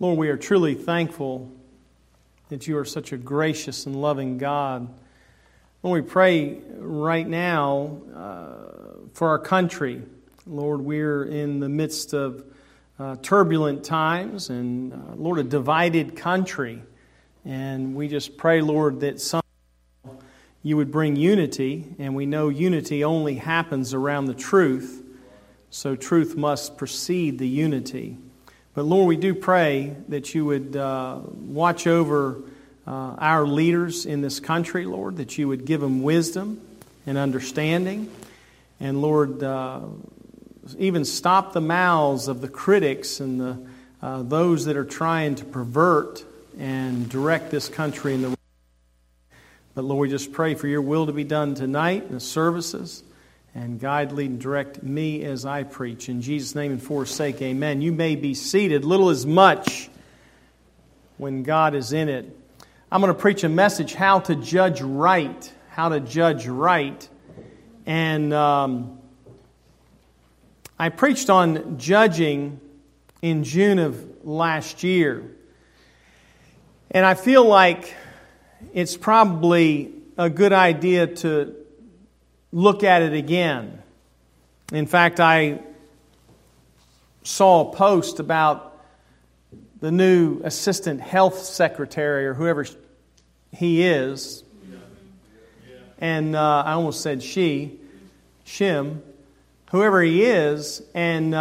Lord, we are truly thankful that you are such a gracious and loving God. Lord, we pray right now for our country. Lord, we're in the midst of turbulent times and, Lord, a divided country. And we just pray, Lord, that somehow you would bring unity. And we know unity only happens around the truth. So truth must precede the unity. But Lord, we do pray that you would watch over our leaders in this country, Lord, that you would give them wisdom and understanding. And Lord, even stop the mouths of the critics and those that are trying to pervert and direct this country in the right way. But Lord, we just pray for your will to be done tonight in the services. And guide, lead, and direct me as I preach. In Jesus' name and for His sake, amen. You may be seated. Little is much when God is in it. I'm going to preach a message, how to judge right. How to judge right. And I preached on judging in June of last year. And I feel like it's probably a good idea to look at it again. In fact, I saw a post about the new assistant health secretary or whoever he is. And I almost said Shim, whoever he is. And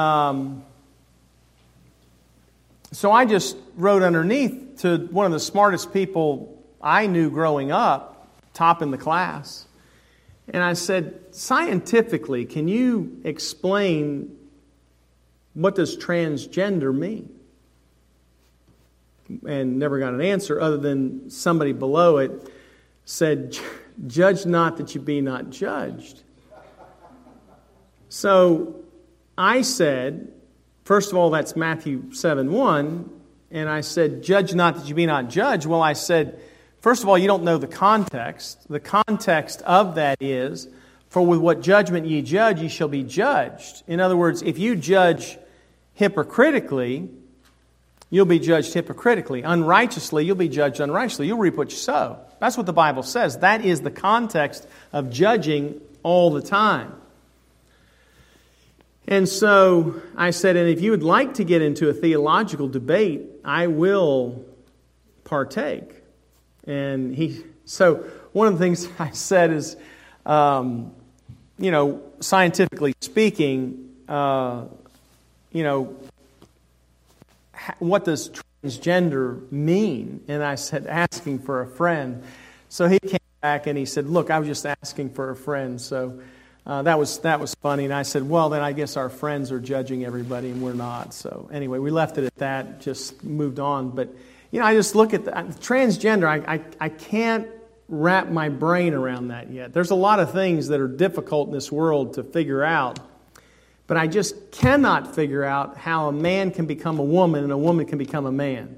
so I just wrote underneath to one of the smartest people I knew growing up, top in the class. And I said, scientifically, can you explain what does transgender mean? And never got an answer other than somebody below it said, judge not that you be not judged. So I said, first of all, that's Matthew 7:1. And I said, judge not that you be not judged. Well, I said, first of all, you don't know the context. The context of that is, for with what judgment ye judge, ye shall be judged. In other words, if you judge hypocritically, you'll be judged hypocritically. Unrighteously, you'll be judged unrighteously. You'll reap what you sow. That's what the Bible says. That is the context of judging all the time. And so I said, and if you would like to get into a theological debate, I will partake. And so one of the things I said is, scientifically speaking, what does transgender mean? And I said, asking for a friend. So he came back and he said, look, I was just asking for a friend. So that was funny. And I said, well, then I guess our friends are judging everybody and we're not. So anyway, we left it at that, just moved on. But I just look at the transgender. I can't wrap my brain around that yet. There's a lot of things that are difficult in this world to figure out. But I just cannot figure out how a man can become a woman and a woman can become a man.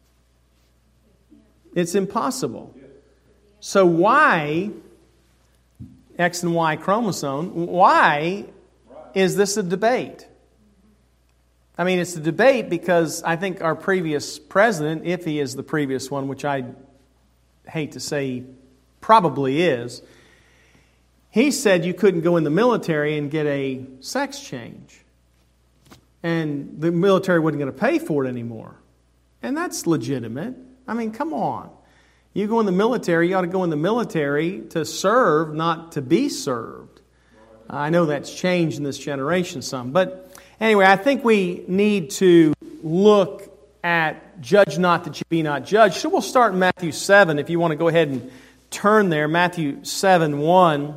It's impossible. So why, X and Y chromosome, why is this a debate? I mean, it's a debate because I think our previous president, if he is the previous one, which I hate to say he probably is, he said you couldn't go in the military and get a sex change. And the military wasn't going to pay for it anymore. And that's legitimate. I mean, come on. You go in the military, you ought to go in the military to serve, not to be served. I know that's changed in this generation some, but anyway, I think we need to look at judge not that you be not judged. So we'll start in Matthew 7 if you want to go ahead and turn there. Matthew 7:1.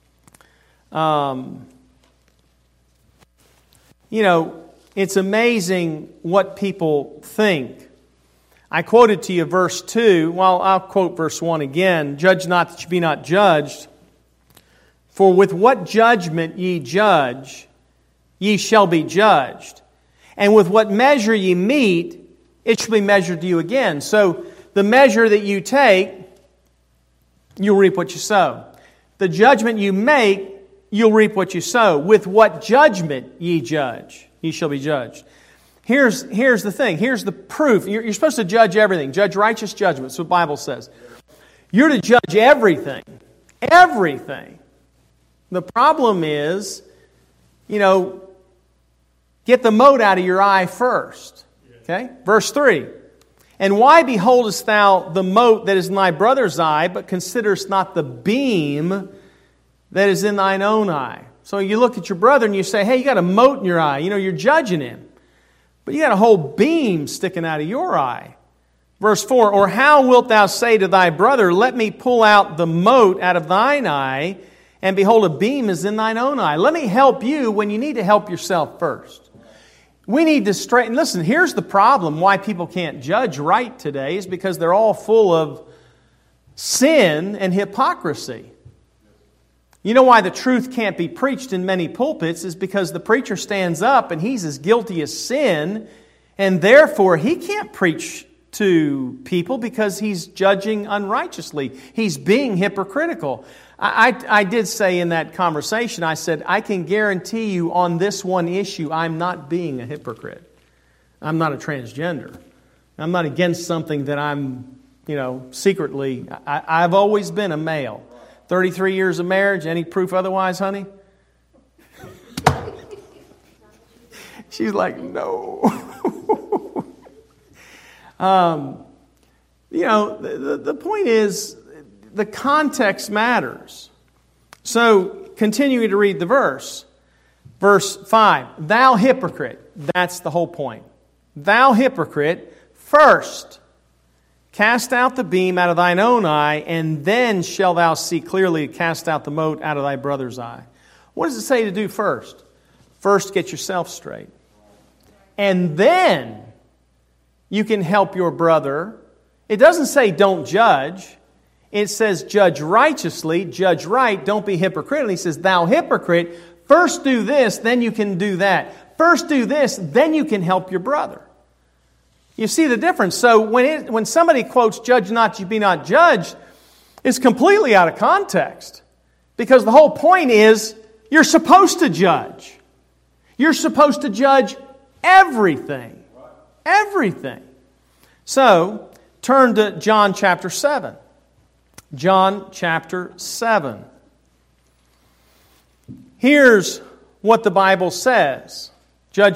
It's amazing what people think. I quoted to you verse 2. Well, I'll quote verse 1 again. Judge not that you be not judged. For with what judgment ye judge, ye shall be judged. And with what measure ye meet, it shall be measured to you again. So the measure that you take, you'll reap what you sow. The judgment you make, you'll reap what you sow. With what judgment ye judge, ye shall be judged. Here's the thing. Here's the proof. You're supposed to judge everything. Judge righteous judgment. That's what the Bible says. You're to judge everything. Everything. The problem is, get the mote out of your eye first. Okay? Verse 3. And why beholdest thou the mote that is in thy brother's eye, but considerest not the beam that is in thine own eye? So you look at your brother and you say, hey, you got a mote in your eye. You're judging him. But you got a whole beam sticking out of your eye. Verse 4, or how wilt thou say to thy brother, let me pull out the mote out of thine eye, and behold, a beam is in thine own eye. Let me help you when you need to help yourself first. We need to straighten. Listen, here's the problem why people can't judge right today is because they're all full of sin and hypocrisy. You know why the truth can't be preached in many pulpits is because the preacher stands up and he's as guilty as sin, and therefore he can't preach to people because he's judging unrighteously. He's being hypocritical. I did say in that conversation, I said, I can guarantee you on this one issue, I'm not being a hypocrite. I'm not a transgender. I'm not against something that I'm, secretly. I've always been a male. 33 years of marriage, any proof otherwise, honey? She's like, no. The point is, the context matters. So, continuing to read the verse. Verse 5, thou hypocrite. That's the whole point. Thou hypocrite, first cast out the beam out of thine own eye, and then shalt thou see clearly to cast out the mote out of thy brother's eye. What does it say to do first? First, get yourself straight. And then you can help your brother. It doesn't say don't judge. It says judge righteously, judge right, don't be hypocritical. He says, thou hypocrite, first do this, then you can do that. First do this, then you can help your brother. You see the difference. So when somebody quotes, judge not, you be not judged, it's completely out of context. Because the whole point is, you're supposed to judge. You're supposed to judge everything. Everything. So, turn to John chapter 7. John chapter 7. Here's what the Bible says. John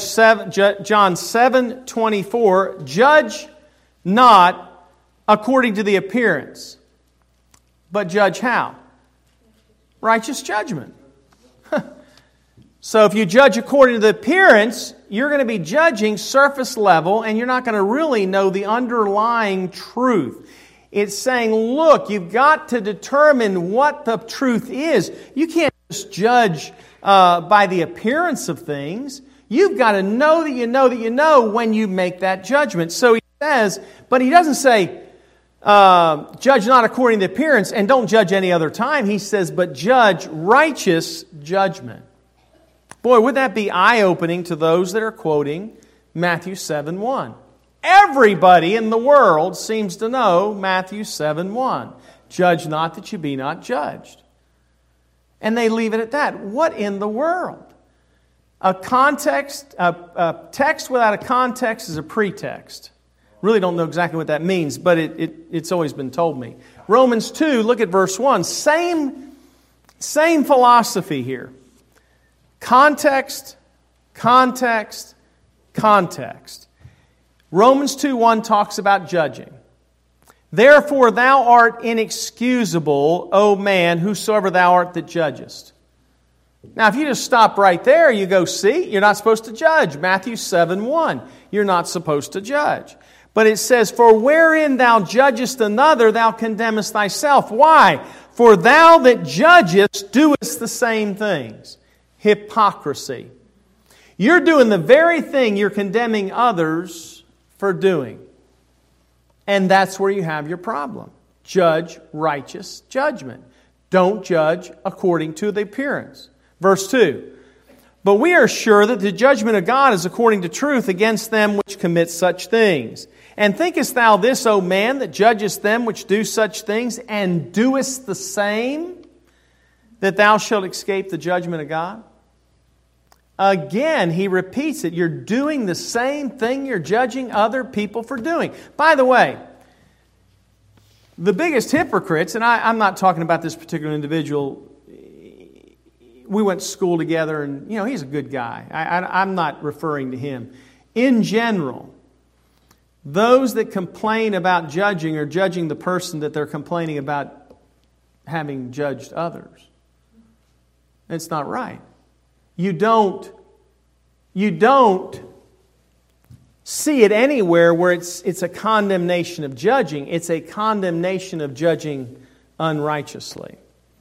7:24, judge not according to the appearance, but judge how? Righteous judgment. So if you judge according to the appearance, you're going to be judging surface level, and you're not going to really know the underlying truth. It's saying, look, you've got to determine what the truth is. You can't just judge by the appearance of things. You've got to know that you know that you know when you make that judgment. So he says, but he doesn't say, judge not according to the appearance and don't judge any other time. He says, but judge righteous judgment. Boy, would that be eye-opening to those that are quoting Matthew 7:1. Everybody in the world seems to know Matthew 7:1. Judge not that you be not judged. And they leave it at that. What in the world? A text without a context is a pretext. Really don't know exactly what that means, but it's always been told me. Romans 2, look at verse 1. Same philosophy here. Context, context, context. Romans 2:1 talks about judging. Therefore thou art inexcusable, O man, whosoever thou art that judgest. Now if you just stop right there, you go, see, you're not supposed to judge. Matthew 7:1. You're not supposed to judge. But it says, for wherein thou judgest another, thou condemnest thyself. Why? For thou that judgest doest the same things. Hypocrisy. You're doing the very thing you're condemning others for doing. And that's where you have your problem. Judge righteous judgment. Don't judge according to the appearance. Verse 2. But we are sure that the judgment of God is according to truth against them which commit such things. And thinkest thou this, O man, that judgest them which do such things, and doest the same, that thou shalt escape the judgment of God? again, he repeats it. You're doing the same thing you're judging other people for doing. By the way, the biggest hypocrites, and I'm not talking about this particular individual. We went to school together, and he's a good guy. I'm not referring to him. In general, those that complain about judging are judging the person that they're complaining about having judged others. It's not right. You don't see it anywhere where it's a condemnation of judging. It's a condemnation of judging unrighteously.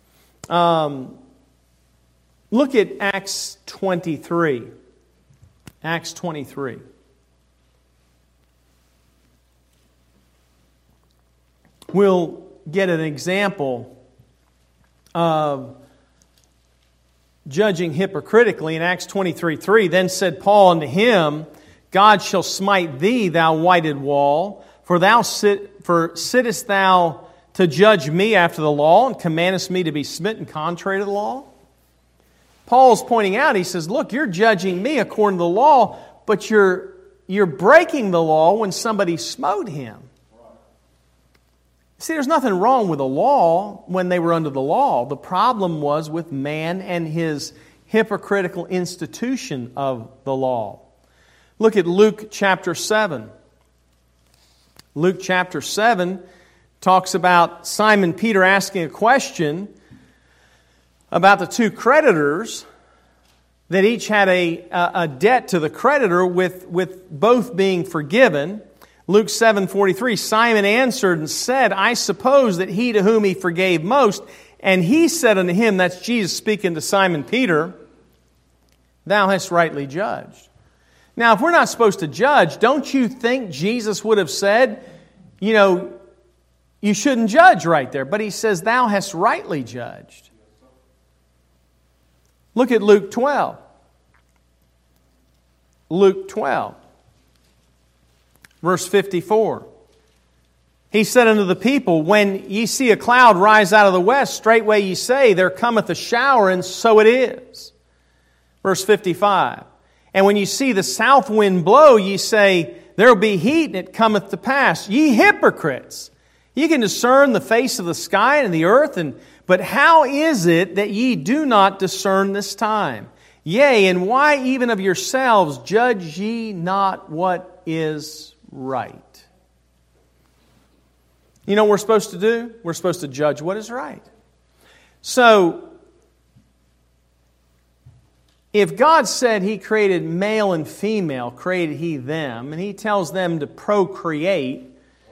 Look at Acts 23. Acts 23. We'll get an example of judging hypocritically in Acts 23:3. Then said Paul unto him, God shall smite thee, thou whited wall, for sittest thou to judge me after the law, and commandest me to be smitten contrary to the law? Paul's pointing out, he says, look, you're judging me according to the law, but you're breaking the law when somebody smote him. See, there's nothing wrong with the law when they were under the law. The problem was with man and his hypocritical institution of the law. Look at Luke chapter 7. Luke chapter 7 talks about Simon Peter asking a question about the two creditors that each had a debt to the creditor with both being forgiven. Luke 7:43, Simon answered and said, I suppose that he to whom he forgave most, and he said unto him, that's Jesus speaking to Simon Peter, thou hast rightly judged. Now, if we're not supposed to judge, don't you think Jesus would have said, you shouldn't judge right there? But he says, thou hast rightly judged. Look at Luke 12. Luke 12. Verse 54. He said unto the people, when ye see a cloud rise out of the west, straightway ye say, there cometh a shower, and so it is. Verse 55. And when ye see the south wind blow, ye say, there will be heat, and it cometh to pass. Ye hypocrites! Ye can discern the face of the sky and the earth, but how is it that ye do not discern this time? Yea, and why even of yourselves judge ye not what is right? You know what we're supposed to do? We're supposed to judge what is right. So, if God said He created male and female, created He them, and He tells them to procreate,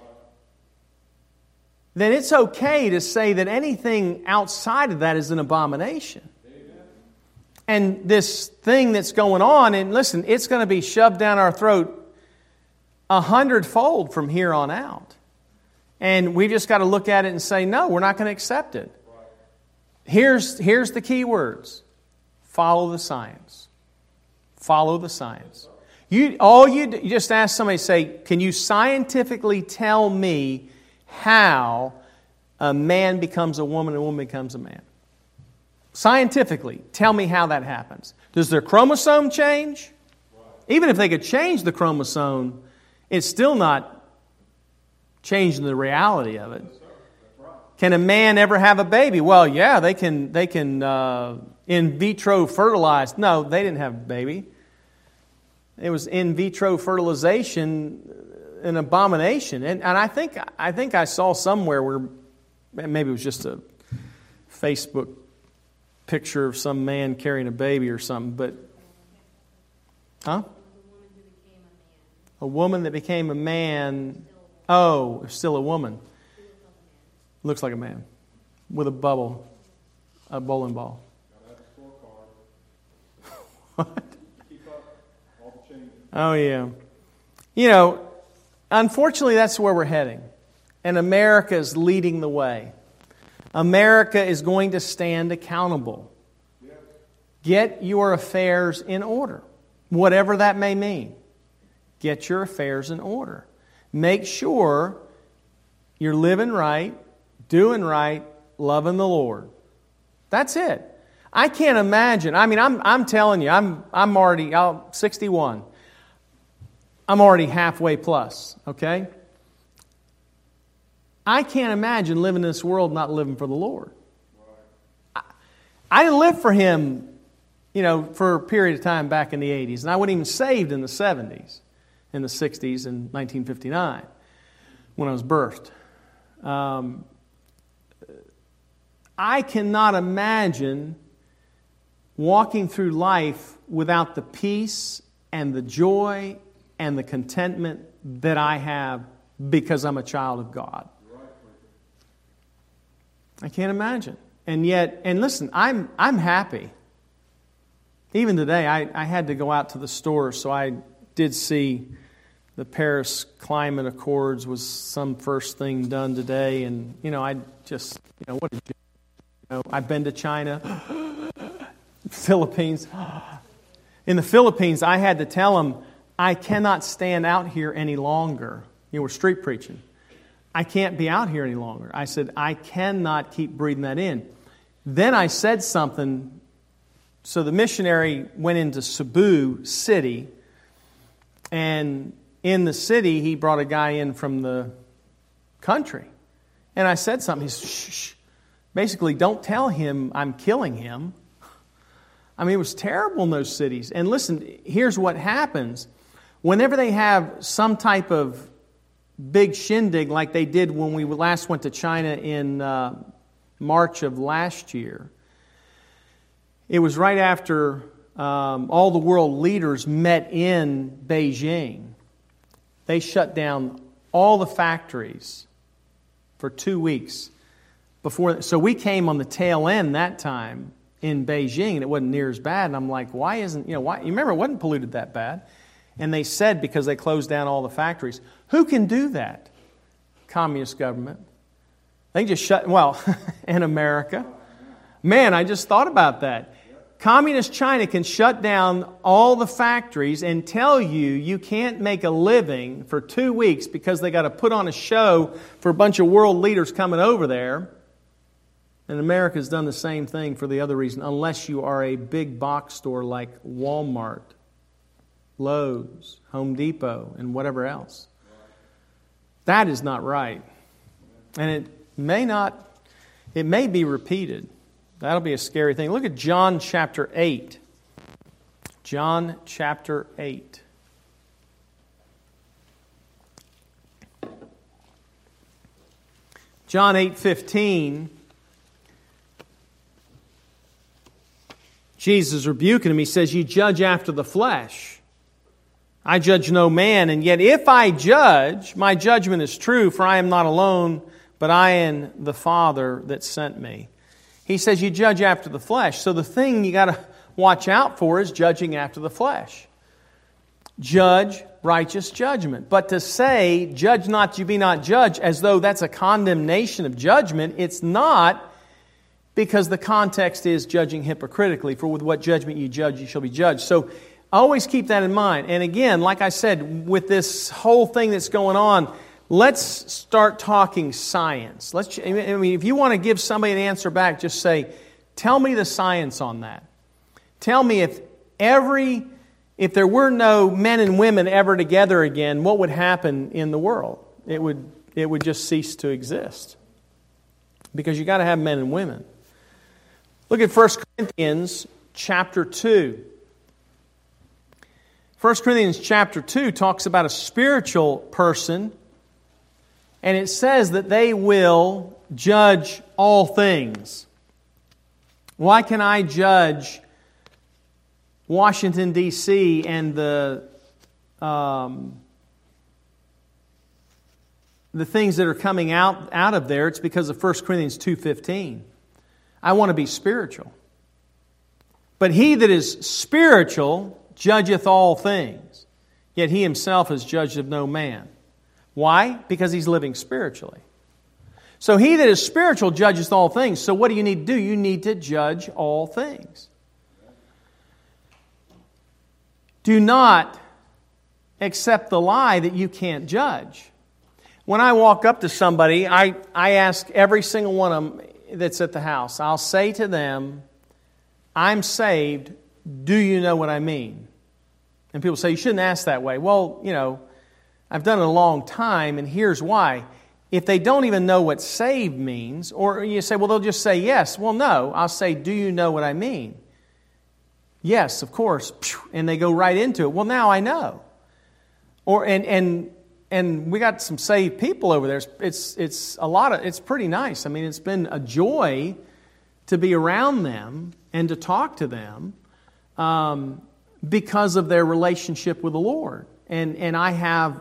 then it's okay to say that anything outside of that is an abomination. Amen. And this thing that's going on, and listen, it's going to be shoved down our throat 100-fold from here on out. And we've just got to look at it and say, no, we're not going to accept it. Here's the key words. Follow the science. Follow the science. You just ask somebody, say, can you scientifically tell me how a man becomes a woman and a woman becomes a man? Scientifically, tell me how that happens. Does their chromosome change? Even if they could change the chromosome, it's still not changing the reality of it. Can a man ever have a baby? Well, yeah, they can in vitro fertilize. No, they didn't have a baby. It was in vitro fertilization, an abomination. And I think I saw somewhere where maybe it was just a Facebook picture of some man carrying a baby or something, but a woman that became a man. Oh, still a woman. Looks like a man with a bowling ball. What? Oh, yeah. Unfortunately, that's where we're heading. And America is leading the way. America is going to stand accountable. Get your affairs in order, whatever that may mean. Get your affairs in order. Make sure you're living right, doing right, loving the Lord. That's it. I can't imagine. I mean, I'm telling you, I'm already 61. I'm already halfway plus, okay? I can't imagine living in this world not living for the Lord. I didn't live for Him, for a period of time back in the 80s. And I wasn't even saved in the 70s, in the 60s, in 1959, when I was birthed. I cannot imagine walking through life without the peace and the joy and the contentment that I have because I'm a child of God. I can't imagine. And listen, I'm happy. Even today, I had to go out to the store, so I did see the Paris Climate Accords was some first thing done today. And, I just, what did you know? I've been to China, Philippines. In the Philippines, I had to tell them, I cannot stand out here any longer. We're street preaching. I can't be out here any longer. I said, I cannot keep breathing that in. Then I said something. So the missionary went into Cebu City, and in the city, he brought a guy in from the country. And I said something. He said, shh. Basically, don't tell him I'm killing him. I mean, it was terrible in those cities. And listen, here's what happens. Whenever they have some type of big shindig like they did when we last went to China in March of last year, it was right after all the world leaders met in Beijing. They shut down all the factories for 2 weeks before. So we came on the tail end that time in Beijing, and it wasn't near as bad. And I'm like, why isn't, why? You remember, it wasn't polluted that bad. And they said because they closed down all the factories. Who can do that? Communist government. They just shut, in America. Man, I just thought about that. Communist China can shut down all the factories and tell you can't make a living for 2 weeks because they got to put on a show for a bunch of world leaders coming over there. And America's done the same thing for the other reason, unless you are a big box store like Walmart, Lowe's, Home Depot, and whatever else. That is not right. And it may be repeated. That'll be a scary thing. Look at John chapter 8. John chapter 8. John 8:15. Jesus is rebuking him. He says, "You judge after the flesh. I judge no man, and yet if I judge, my judgment is true, for I am not alone, but I and the Father that sent me." He says you judge after the flesh. So the thing you got to watch out for is judging after the flesh. Judge righteous judgment. But to say, judge not, you be not judged, as though that's a condemnation of judgment, it's not, because the context is judging hypocritically. For with what judgment you judge, you shall be judged. So always keep that in mind. And again, like I said, with this whole thing that's going on, let's start talking science. If you want to give somebody an answer back, just say, tell me the science on that. Tell me if there were no men and women ever together again, what would happen in the world? It would just cease to exist. Because you got to have men and women. Look at 1 Corinthians chapter 2. 1 Corinthians chapter 2 talks about a spiritual person. And it says that they will judge all things. Why can I judge Washington, D.C. and the things that are coming out of there? It's because of 1 Corinthians 2:15. I want to be spiritual. But he that is spiritual judgeth all things, yet he himself is judged of no man. Why? Because he's living spiritually. So he that is spiritual judges all things. So what do you need to do? You need to judge all things. Do not accept the lie that you can't judge. When I walk up to somebody, I ask every single one of them that's at the house, I'll say to them, I'm saved, do you know what I mean? And people say, you shouldn't ask that way. Well, I've done it a long time, and here's why. If they don't even know what saved means, or you say, well, they'll just say yes. Well, no. I'll say, do you know what I mean? Yes, of course. And they go right into it. Well, now I know. And we got some saved people over there. It's pretty nice. I mean, it's been a joy to be around them and to talk to them because of their relationship with the Lord. And I have,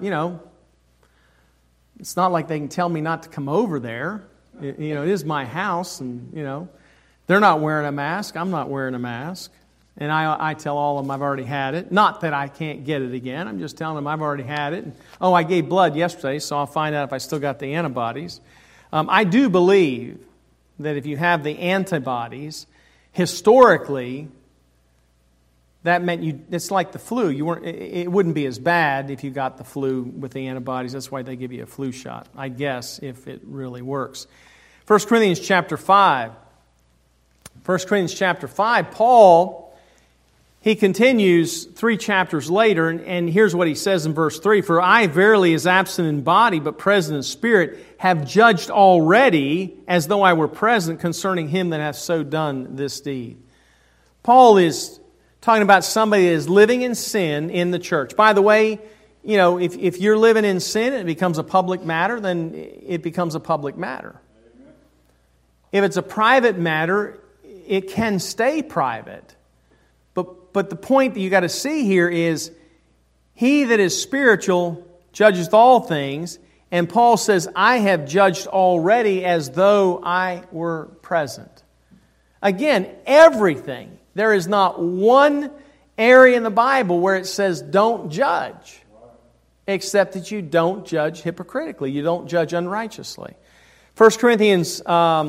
it's not like they can tell me not to come over there. It is my house, and, they're not wearing a mask. I'm not wearing a mask. And I tell all of them I've already had it. Not that I can't get it again. I'm just telling them I've already had it. I gave blood yesterday, so I'll find out if I still got the antibodies. I do believe that if you have the antibodies, historically, that meant it's like the flu. It wouldn't be as bad if you got the flu with the antibodies. That's why they give you a flu shot, I guess, if it really works. 1 Corinthians chapter 5. 1 Corinthians chapter 5, Paul, he continues 3 chapters later, and here's what he says in verse 3. For I verily, as absent in body, but present in spirit, have judged already, as though I were present, concerning him that hath so done this deed. Paul is talking about somebody that is living in sin in the church. By the way, if you're living in sin and it becomes a public matter, then it becomes a public matter. If it's a private matter, it can stay private. But the point that you got to see here is, he that is spiritual judgeth all things, and Paul says, I have judged already as though I were present. Again, everything. There is not one area in the Bible where it says don't judge, except that you don't judge hypocritically. You don't judge unrighteously. 1 Corinthians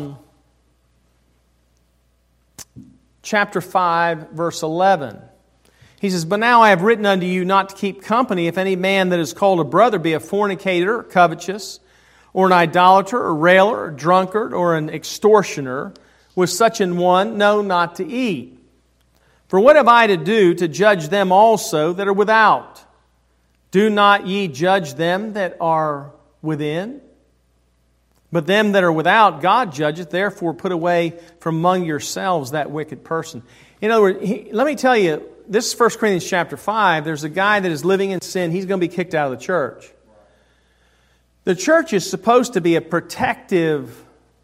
chapter 5, verse 11. He says, But now I have written unto you not to keep company if any man that is called a brother be a fornicator, or covetous, or an idolater, or railer, or drunkard, or an extortioner. With such an one, no, not to eat. For what have I to do to judge them also that are without? Do not ye judge them that are within? But them that are without, God judgeth. Therefore put away from among yourselves that wicked person. In other words, let me tell you, this is 1 Corinthians chapter 5. There's a guy that is living in sin. He's going to be kicked out of the church. The church is supposed to be a protective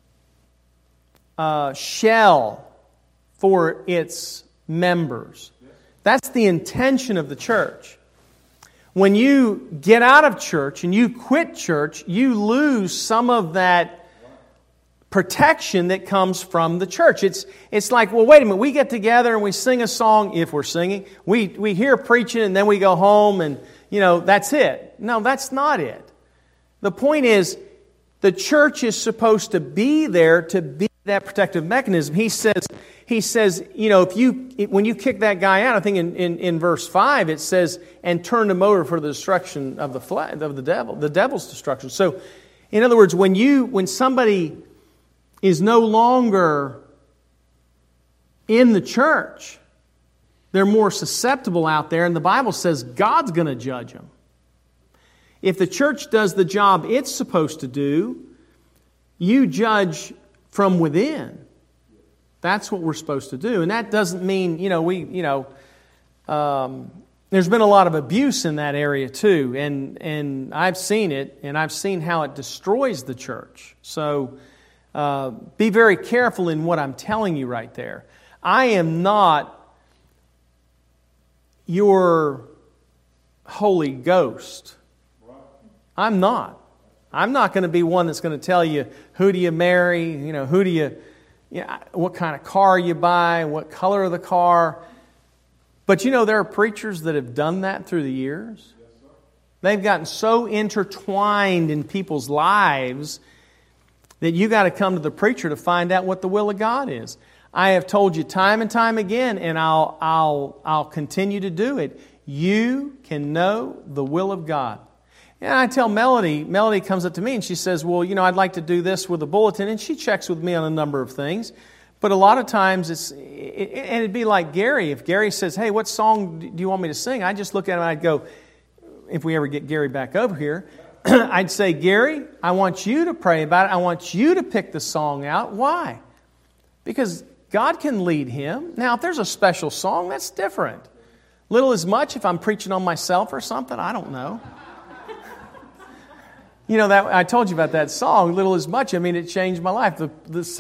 shell for its members. That's the intention of the church. When you get out of church and you quit church, you lose some of that protection that comes from the church. It's like, well, wait a minute, we get together and we sing a song, if we're singing. We hear preaching and then we go home and, that's it. No, that's not it. The point is, the church is supposed to be there to be that protective mechanism. He says, when you kick that guy out, I think in verse 5 it says, and turn him over for the destruction of the devil, the devil's destruction. So, in other words, when somebody is no longer in the church, they're more susceptible out there, and the Bible says God's going to judge them. If the church does the job it's supposed to do, you judge from within. That's what we're supposed to do. And that doesn't mean, there's been a lot of abuse in that area too. And I've seen it, and I've seen how it destroys the church. So be very careful in what I'm telling you right there. I am not your Holy Ghost. I'm not. I'm not going to be one that's going to tell you who do you marry, what kind of car you buy, what color of the car. But there are preachers that have done that through the years. They've gotten so intertwined in people's lives that you got to come to the preacher to find out what the will of God is. I have told you time and time again, and I'll continue to do it. You can know the will of God. And I tell Melody comes up to me and she says, well, I'd like to do this with a bulletin. And she checks with me on a number of things. But a lot of times and it'd be like Gary. If Gary says, hey, what song do you want me to sing? I'd just look at him and I'd go, if we ever get Gary back over here, I'd say, Gary, I want you to pray about it. I want you to pick the song out. Why? Because God can lead him. Now, if there's a special song, that's different. Little as much if I'm preaching on myself or something, I don't know. You know, that I told you about that song, Little as Much. I mean, it changed my life. The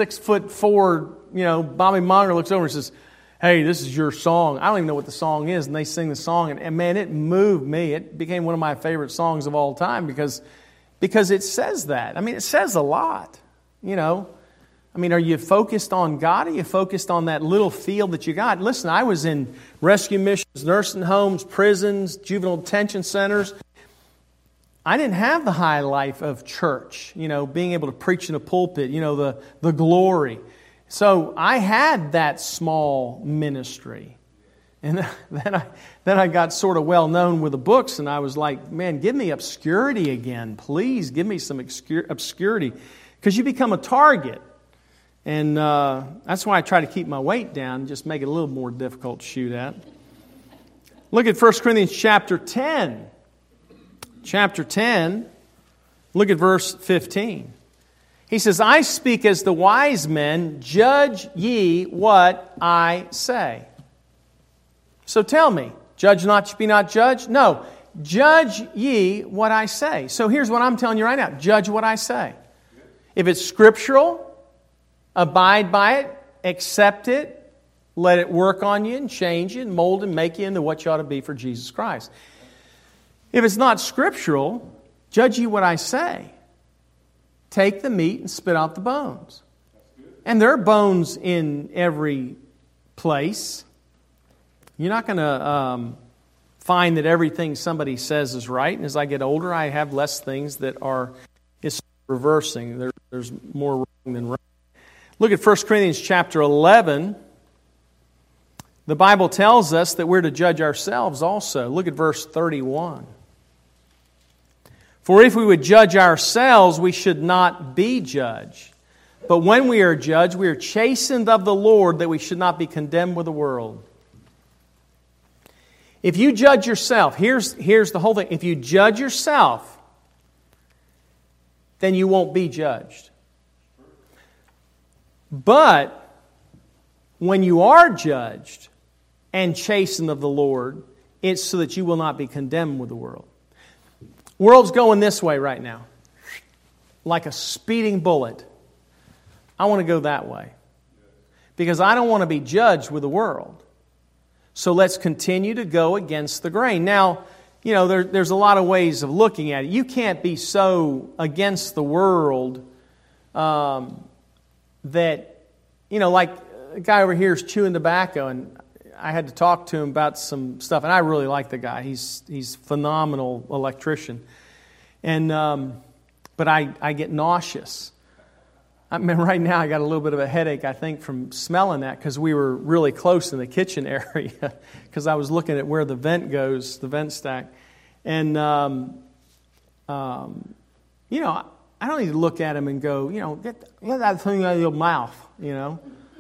6'4", Bobby Monger looks over and says, hey, this is your song. I don't even know what the song is. And they sing the song. And man, it moved me. It became one of my favorite songs of all time because it says that. I mean, it says a lot, you know. I mean, are you focused on God? Are you focused on that little field that you got? Listen, I was in rescue missions, nursing homes, prisons, juvenile detention centers. I didn't have the high life of church, you know, being able to preach in a pulpit, you know, the glory. So I had that small ministry. And then I got sort of well known with the books, and I was like, man, give me obscurity again. Please give me some obscurity. Because you become a target. And that's why I try to keep my weight down, just make it a little more difficult to shoot at. Look at 1 Corinthians chapter 10. Chapter 10, look at verse 15. He says, I speak as the wise men, judge ye what I say. So tell me, judge not, be not judged? No, judge ye what I say. So here's what I'm telling you right now. Judge what I say. If it's scriptural, abide by it, accept it, let it work on you and change you and mold and make you into what you ought to be for Jesus Christ. If it's not scriptural, judge ye what I say. Take the meat and spit out the bones. And there are bones in every place. You're not going to find that everything somebody says is right. And as I get older, I have less things that it's reversing. There's more wrong than right. Look at 1 Corinthians chapter 11. The Bible tells us that we're to judge ourselves also. Look at verse 31. For if we would judge ourselves, we should not be judged. But when we are judged, we are chastened of the Lord, that we should not be condemned with the world. If you judge yourself, here's the whole thing. If you judge yourself, then you won't be judged. But when you are judged and chastened of the Lord, it's so that you will not be condemned with the world. World's going this way right now, like a speeding bullet. I want to go that way because I don't want to be judged with the world. So let's continue to go against the grain. Now, you know, there's a lot of ways of looking at it. You can't be so against the world that, you know, like a guy over here is chewing tobacco, and I had to talk to him about some stuff, and I really like the guy. He's a phenomenal electrician. And but I get nauseous. I mean, right now I got a little bit of a headache, I think, from smelling that because we were really close in the kitchen area because I was looking at where the vent goes, the vent stack. And, you know, I don't need to look at him and go, you know, get that thing out of your mouth, you know.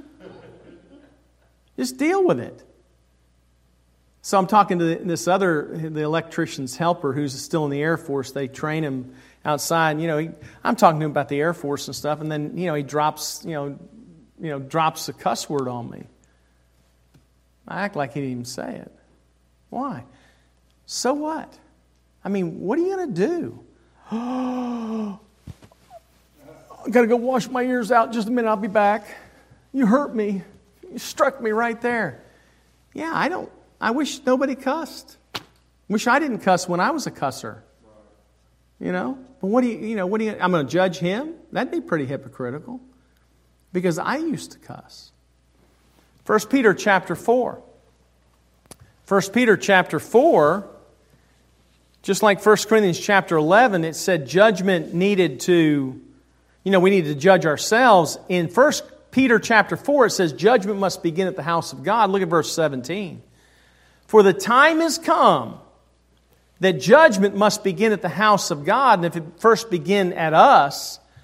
Just deal with it. So I'm talking to the electrician's helper who's still in the Air Force. They train him outside. You know, I'm talking to him about the Air Force and stuff, and then, you know, he drops a cuss word on me. I act like he didn't even say it. Why? So what? I mean, what are you going to do? I got to go wash my ears out. Just a minute, I'll be back. You hurt me. You struck me right there. Yeah, I wish nobody cussed. Wish I didn't cuss when I was a cusser. You know? But I'm going to judge him? That'd be pretty hypocritical. Because I used to cuss. 1 Peter chapter 4. 1 Peter chapter 4, just like 1 Corinthians chapter 11, it said judgment needed to, we need to judge ourselves. In 1 Peter chapter 4, it says judgment must begin at the house of God. Look at verse 17. For the time is come that judgment must begin at the house of God. And if it first begin at us,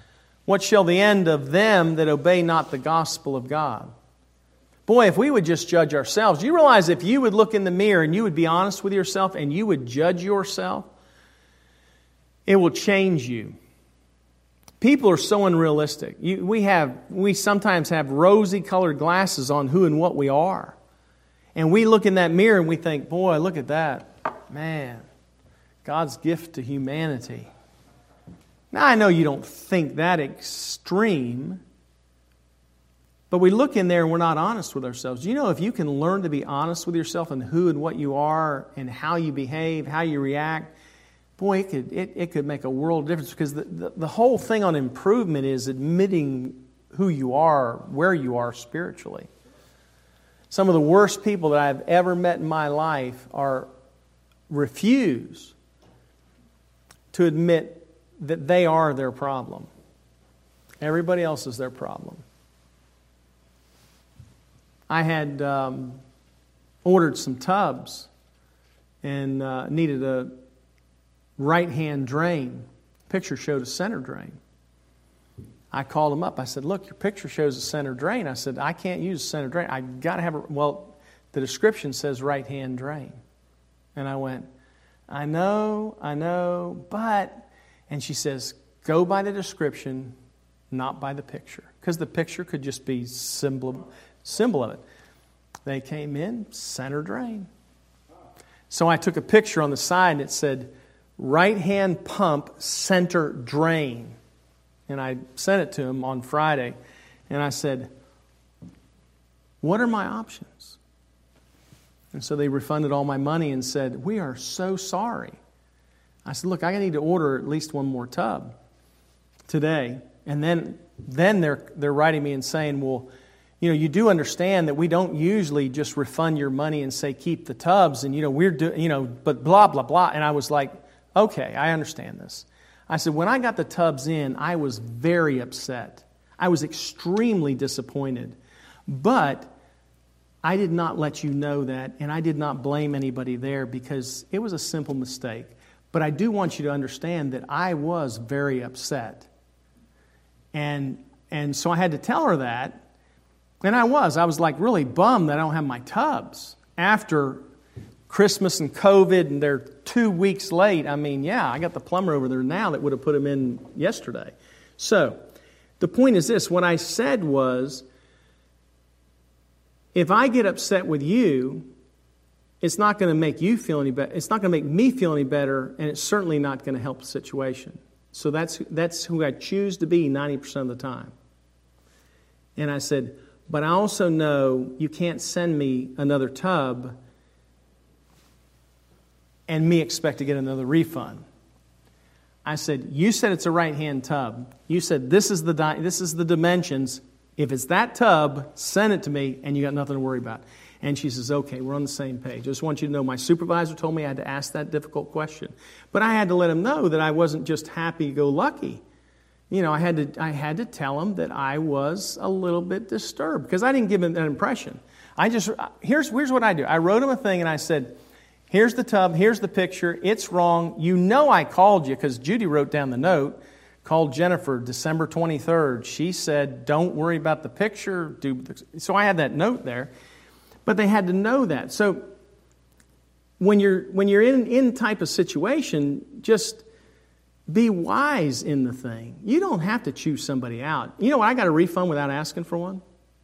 What shall the end of them that obey not the gospel of God? Boy, if we would just judge ourselves, do you realize if you would look in the mirror and you would be honest with yourself and you would judge yourself, it will change you. People are so unrealistic. We sometimes have rosy colored glasses on who and what we are. And we look in that mirror and we think, boy, look at that. Man, God's gift to humanity. Now, I know you don't think that extreme, but we look in there and we're not honest with ourselves. Do you know if you can learn to be honest with yourself and who and what you are and how you behave, how you react, boy, it could make a world of difference, because the whole thing on improvement is admitting who you are, where you are spiritually. Some of the worst people that I've ever met in my life refuse to admit that they are their problem. Everybody else is their problem. I had ordered some tubs and needed a right-hand drain. Picture showed a center drain. I called them up. I said, look, your picture shows a center drain. I said, I can't use a center drain. I got to have the description says right-hand drain. And I went, I know, but... And she says, go by the description, not by the picture. Because the picture could just be symbol of it. They came in, center drain. So I took a picture on the side and it said, right-hand pump, center drain. And I sent it to him on Friday. And I said, what are my options? And so they refunded all my money and said, we are so sorry. I said, look, I need to order at least one more tub today. And then they're writing me and saying, well, you do understand that we don't usually just refund your money and say keep the tubs, and but blah blah blah. And I was like, okay, I understand this. I said, when I got the tubs in, I was very upset. I was extremely disappointed. But I did not let you know that, and I did not blame anybody there because it was a simple mistake. But I do want you to understand that I was very upset. And so I had to tell her that. And I was like really bummed that I don't have my tubs. After Christmas and COVID and they're 2 weeks late, I got the plumber over there now that would have put them in yesterday. So the point is this. What I said was, if I get upset with you, it's not going to make you feel any better. It's not going to make me feel any better, and it's certainly not going to help the situation. So that's who I choose to be 90% of the time. And I said, but I also know you can't send me another tub and me expect to get another refund. I said, you said it's a right-hand tub. You said this is the dimensions. If it's that tub, send it to me, and you got nothing to worry about. And she says, okay, we're on the same page. I just want you to know my supervisor told me I had to ask that difficult question. But I had to let him know that I wasn't just happy-go-lucky. I had to tell him that I was a little bit disturbed because I didn't give him that impression. Here's what I do. I wrote him a thing and I said, here's the tub, here's the picture, it's wrong. I called you because Judy wrote down the note. Called Jennifer December 23rd. She said, don't worry about the picture. So I had that note there. But they had to know that. So when you're in type of situation, just be wise in the thing. You don't have to choose somebody out. You know what? I got a refund without asking for one.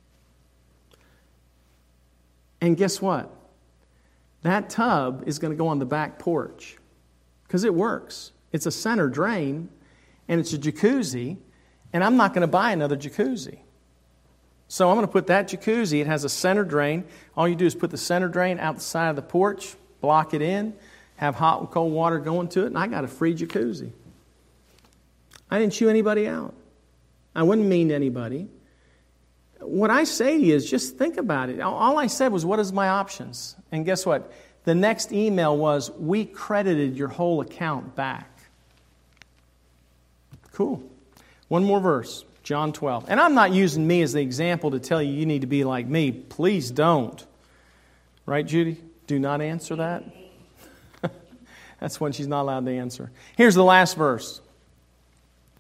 And guess what? That tub is going to go on the back porch because it works. It's a center drain and it's a jacuzzi, and I'm not going to buy another jacuzzi. So I'm going to put that jacuzzi. It has a center drain. All you do is put the center drain out the side of the porch, block it in, have hot and cold water going to it, and I got a free jacuzzi. I didn't chew anybody out. I wasn't mean to anybody. What I say to you is just think about it. All I said was, what is my options? And guess what? The next email was, we credited your whole account back. Cool. One more verse, John 12. And I'm not using me as the example to tell you need to be like me. Please don't. Right, Judy? Do not answer that. That's when she's not allowed to answer. Here's the last verse.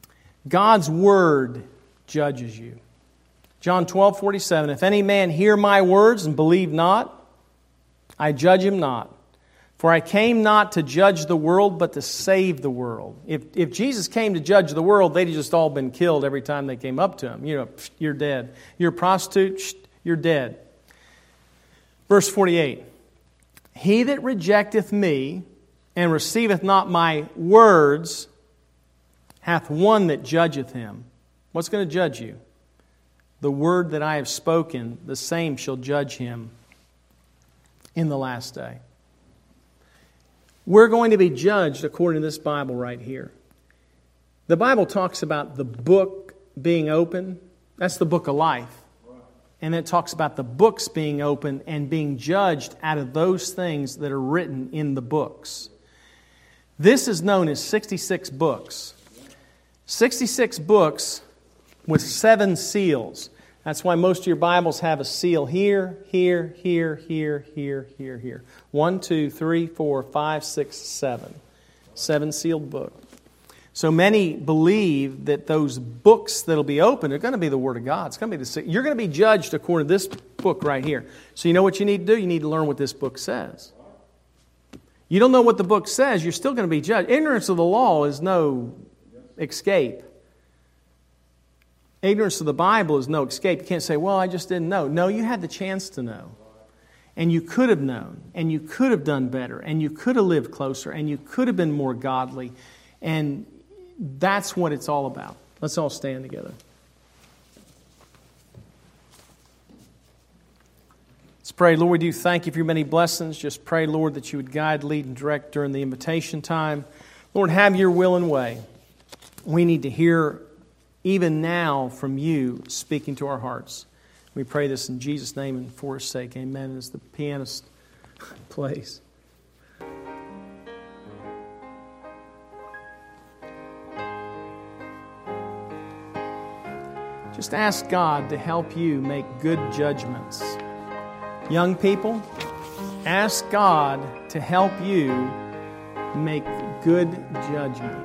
God's Word judges you. John 12:47, if any man hear my words and believe not, I judge him not. For I came not to judge the world, but to save the world. If Jesus came to judge the world, they'd just all been killed every time they came up to him. You're dead. You're a prostitute, you're dead. Verse 48, he that rejecteth me and receiveth not my words hath one that judgeth him. What's going to judge you? The word that I have spoken, the same shall judge him in the last day. We're going to be judged according to this Bible right here. The Bible talks about the book being open. That's the book of life. And it talks about the books being open and being judged out of those things that are written in the books. This is known as 66 books. 66 books with 7 seals. That's why most of your Bibles have a seal here, here, here, here, here, here, here. 1, 2, 3, 4, 5, 6, 7. 7 sealed book. So many believe that those books that'll be open are going to be the Word of God. It's going to be you're going to be judged according to this book right here. So you know what you need to do? You need to learn what this book says. You don't know what the book says, you're still going to be judged. Ignorance of the law is no escape. Ignorance of the Bible is no escape. You can't say, well, I just didn't know. No, you had the chance to know. And you could have known. And you could have done better. And you could have lived closer. And you could have been more godly. And that's what it's all about. Let's all stand together. Let's pray. Lord, we do thank you for your many blessings. Just pray, Lord, that you would guide, lead, and direct during the invitation time. Lord, have your will and way. We need to hear even now from you speaking to our hearts. We pray this in Jesus' name and for his sake. Amen. As the pianist plays. Just ask God to help you make good judgments. Young people, ask God to help you make good judgments.